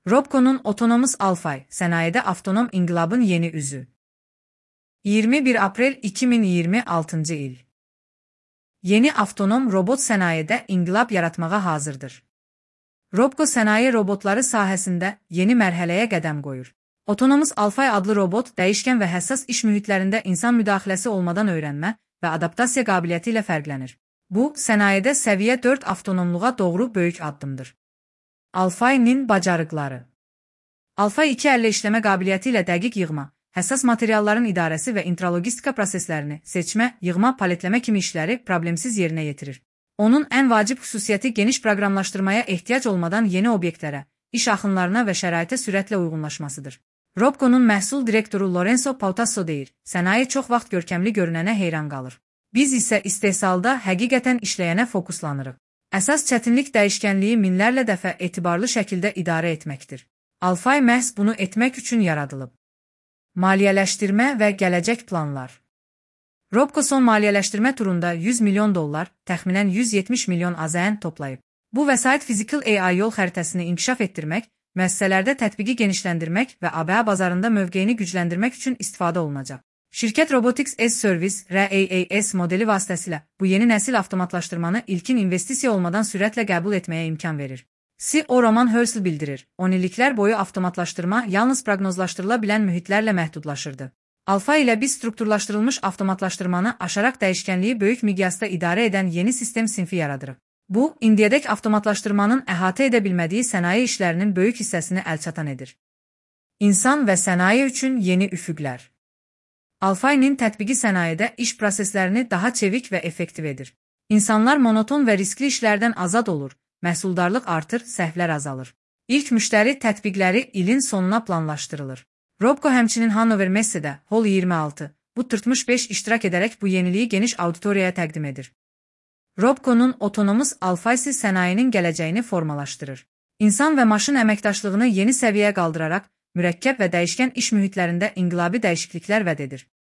Robco'nun otonomous Alfay, sənayede avtonom inqilabın yeni üzü. 21 Aprel 2026 il. Yeni avtonom robot sənayede inqilab yaratmağa hazırdır. Robco sənaye robotları sahəsində yeni mərhələyə qədəm qoyur. Otonomous Alfay adlı robot dəyişkən və həssas iş mühitlərində insan müdaxiləsi olmadan öyrənmə və adaptasiya qabiliyyəti ilə fərqlənir. Bu, sənayede səviyyə 4 avtonomluğa doğru böyük addımdır. Alfay'nin bacarıqları. Alfay 2 əllə işləmə qabiliyyəti ilə dəqiq yığma, həssas materialların idarəsi və intralogistika proseslərini seçmə, yığma, paletləmə kimi işləri problemsiz yerinə yetirir. Onun ən vacib xüsusiyyəti geniş proqramlaşdırmaya ehtiyac olmadan yeni obyektlərə, iş axınlarına və şəraitə sürətlə uyğunlaşmasıdır. Robco'nun məhsul direktoru Lorenzo Pautasso deyir, sənaye çox vaxt görkəmli görünənə heyran qalır. Biz isə istehsalda həqiqətən işləyənə fokuslanırıq. Əsas çətinlik dəyişkənliyi minlərlə dəfə etibarlı şəkildə idarə etməkdir. Alfay məhz bunu etmək üçün yaradılıb. Maliyyələşdirmə və gələcək planlar. Robco son maliyyələşdirmə turunda $100 milyon, təxminən 170 milyon AZN toplayıb. Bu vəsait Physical AI yol xəritəsini inkişaf etdirmək, müəssisələrdə tətbiqi genişləndirmək və ABA bazarında mövqeyini gücləndirmək üçün istifadə olunacaq. Şirkət Robotics as Service (RaaS) modeli vasitəsilə bu yeni nəsil avtomatlaşdırmanı ilkin investisiya olmadan sürətlə qəbul etməyə imkan verir. CEO Roman Hörsel bildirir, 10 illiklər boyu avtomatlaşdırma yalnız proqnozlaşdırıla bilən mühitlərlə məhdudlaşırdı. Alfay ilə biz strukturlaşdırılmış avtomatlaşdırmanı aşaraq dəyişkənliyi böyük miqyasda idarə edən yeni sistem sinfi yaradırıq. Bu, indiyədək avtomatlaşdırmanın əhatə edə bilmədiyi sənaye işlərinin böyük hissəsini əlçatan edir. İnsan və sənaye üçün yeni üfüqlər. Alfay'nin tətbiqi sənayede iş proseslərini daha çevik və effektiv edir. İnsanlar monoton və riskli işlərdən azad olur, məhsuldarlıq artır, səhvlər azalır. İlk müştəri tətbiqləri ilin sonuna planlaşdırılır. Robco həmçinin Hannover Messe'də Hall 26, bu 45 iştirak edərək bu yeniliyi geniş auditoriyaya təqdim edir. Robco'nun otonomous Alfay'si sənayenin gələcəyini formalaşdırır. İnsan və maşın əməkdaşlığını yeni səviyyəyə qaldıraraq, mürəkkəb və dəyişkən iş mühitlərində inqilabi dəyişikliklər vəd edir.